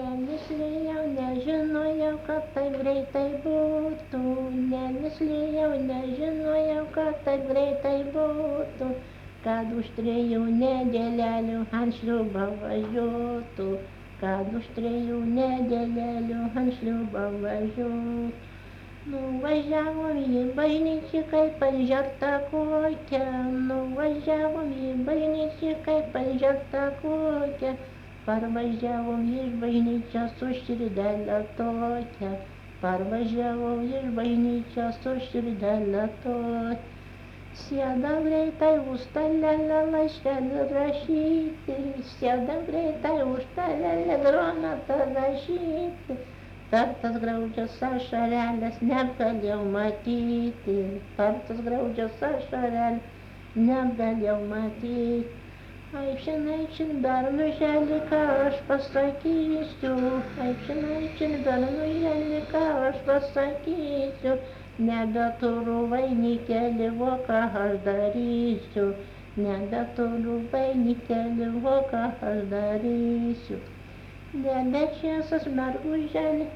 Nemislėjau, nežinojau, kad taip greitai būtų. Nemislėjau, nežinojau, kad taip greitai būtų. Kad už 3 nedėlelių ant šliūbą važiuotų. Kad už 3 nedėlelių ant šliūbą važiuotų. Nuvažiavom į bažnyčią kaip pažerta kokia. Nuvažiavom į bažnyčią kaip pažerta kokia. Parvažiavom iš bažnyčios su širdelė tokia. Parvažiavom iš bažnyčios su širdelė tokia. Sėdam greitai už stalelį laiškelį rašyti. Sėdam greitai už stalelį granatą rašyti. Per tas graudžias ašarelės negalėjau matyti. Per tas graudžias ašarelės negalėjau matyti. Aišin, bernuželi, ką aš pasakysiu. Aišin, bernuželi, ką aš pasakysiu. Nebeturiu vainikėlį, o ką aš darysiu. Nebeturiu vainikėlį, o ką aš darysiu. Nebečesas merguželė,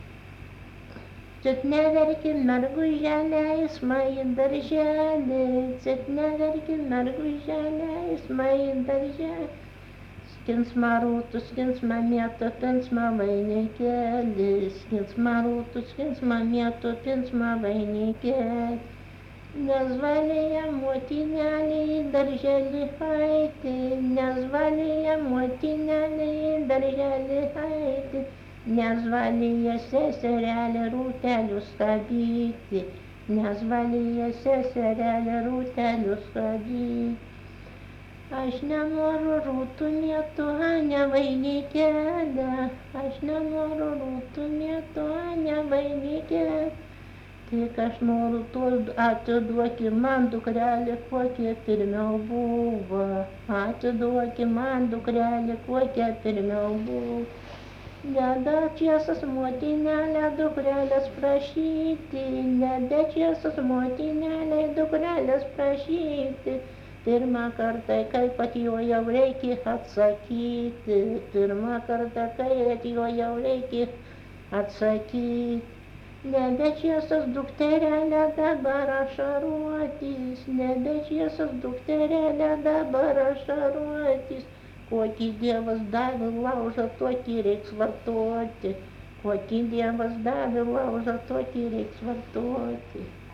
Cit neverki merguželė, eisma į darželį. Cit neverki merguželė, eisma į darželį. Skinsma rūtų, skinsma mėtų, pinsma vainikėlį. Skinsma rūtų, skinsma mėtų, pinsma vainikėlį. Nezvalėja motinelė į darželį eiti. Nezvalėja motinelė į darželį eiti. Nezvalėja seserelė rūtelių skabyti. Nezvalėja seserelė rūtelių skabyti. Aš nenoriu rūtų mėtų, ne vainikėlę. Aš nenoriu rūtų mėtų, ne vainikėlę. Tik aš noriu to atiduoki man dukrelį, kokia pirmiau buvo. Atiduoki man dukrelį, kokia pirmiau buvo. Nebečiesas motinelė dukrelės prašyti. Nebečiesas motinelė dukrelės prašyti. Pirmą kartą, kai atėjau, reikia atsakyti. Pirmą kartą, kai atėjau, reikia atsakyti. Nebečiesas dukterelė dabar ašaruotis. Nebečiesas dukterelė dabar ašaruotis. Kokį Dievas davė laužą, tokį reiks vartoti. Kokį Dievas davė laužą, tokį reiks vartoti.